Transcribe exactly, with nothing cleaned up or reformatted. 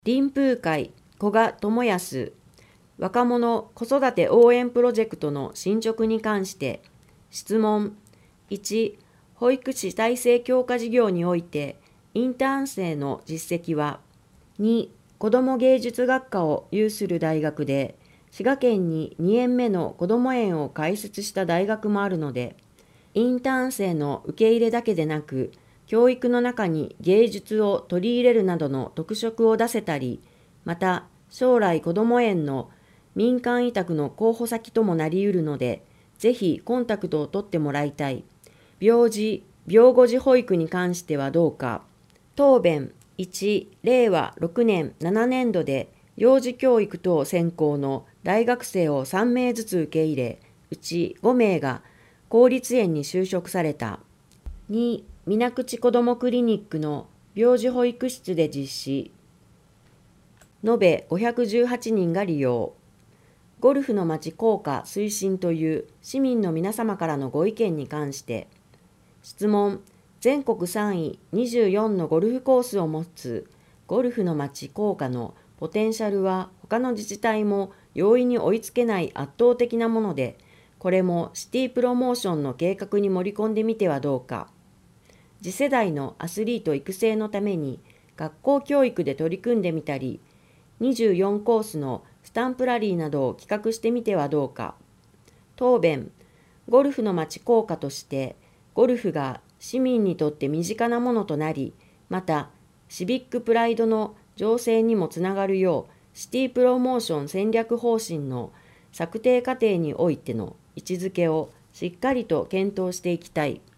林風会古賀智康若者子育て応援プロジェクトの進捗に関して質問。いち、保育士体制強化事業においてインターン生の実績は。に、子ども芸術学科を有する大学で滋賀県ににえんめのこども園を開設した大学もあるので、インターン生の受け入れだけでなく、教育の中に芸術を取り入れるなどの特色を出せたり、また将来こども園の民間委託の候補先ともなりうるので、ぜひコンタクトを取ってもらいたい。病児・病後児保育に関してはどうか。答弁。いち、れいわろくねんななねんどで幼児教育等専攻の大学生をさんめいずつ受け入れ、うちごめいが公立園に就職された。に、水口こどもクリニックの病児保育室で実施。延べごひゃくじゅうはちにんが利用。ゴルフの街効果推進という市民の皆様からのご意見に関して。質問。全国さんいにじゅうよんのゴルフコースを持つゴルフの街効果のポテンシャルは他の自治体も容易に追いつけない圧倒的なもので、これもシティプロモーションの計画に盛り込んでみてはどうか。次世代のアスリート育成のために学校教育で取り組んでみたり、にじゅうよんコースのスタンプラリーなどを企画してみてはどうか。答弁。ゴルフの街効果としてゴルフが市民にとって身近なものとなり、またシビックプライドの醸成にもつながるようシティプロモーション戦略方針の策定過程においての位置づけをしっかりと検討していきたい。